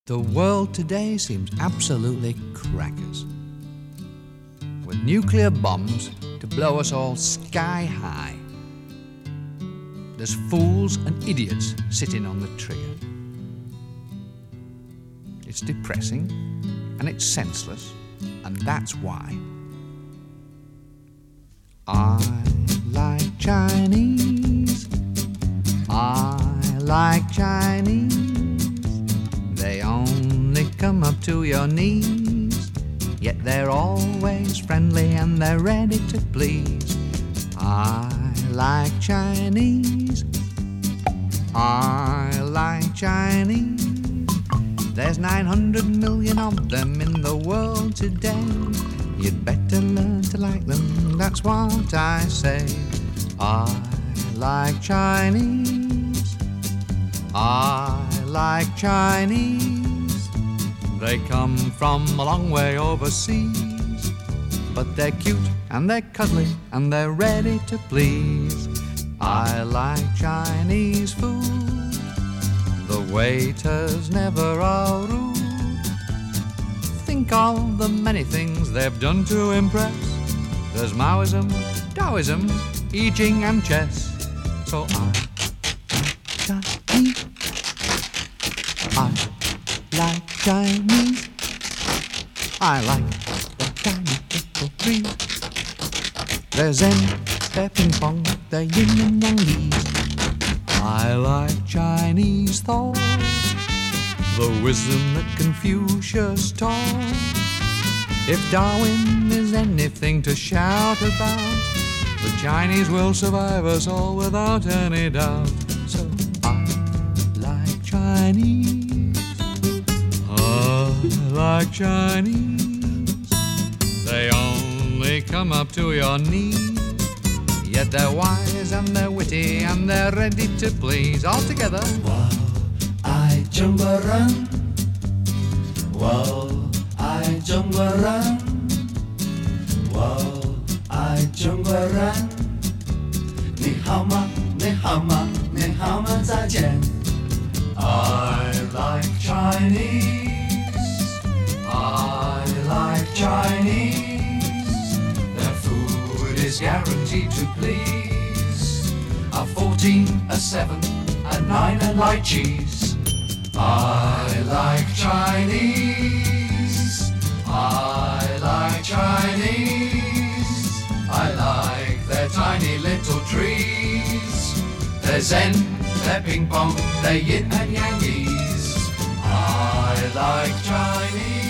The world today seems absolutely crackers, with nuclear bombs to blow us all sky high. There's fools and idiots sitting on the trigger. It's depressing and it's senseless, and that's why I like Chinese. I like Chinese. They only come up to your knees, yet they're always friendly and they're ready to please. I like Chinese. I like Chinese. There's 900 million of them in the world today. You'd better learn to like them, that's what I say. I like Chinese. I like Chinese. They come from a long way overseas, but they're cute and they're cuddly and they're ready to please. I like Chinese food. The waiters never are rude. Think of the many things they've done to impress. There's Maoism, Taoism, I Ching and chess. So I like Chinese. I like the Chinese little trees. They're Zen, they're ping pong, they're yin and yang Ys. I like Chinese thought, the wisdom that Confucius taught. If Darwin is anything to shout about, the Chinese will survive us all without any doubt. So I like Chinese. I like Chinese. They only come up to your knees, yet they're wise and they're witty and they're ready to please. All together. I中国人，我爱中国人，我爱中国人。你好吗？你好吗？你好吗？再见。I like Chinese. I like Chinese. Their food is guaranteed to please. A 14, a 7, a 9, and light cheese. I like Chinese. I like Chinese. I like their tiny little trees. They're Zen, they're ping pong, they're yin and yang Ys. I like Chinese.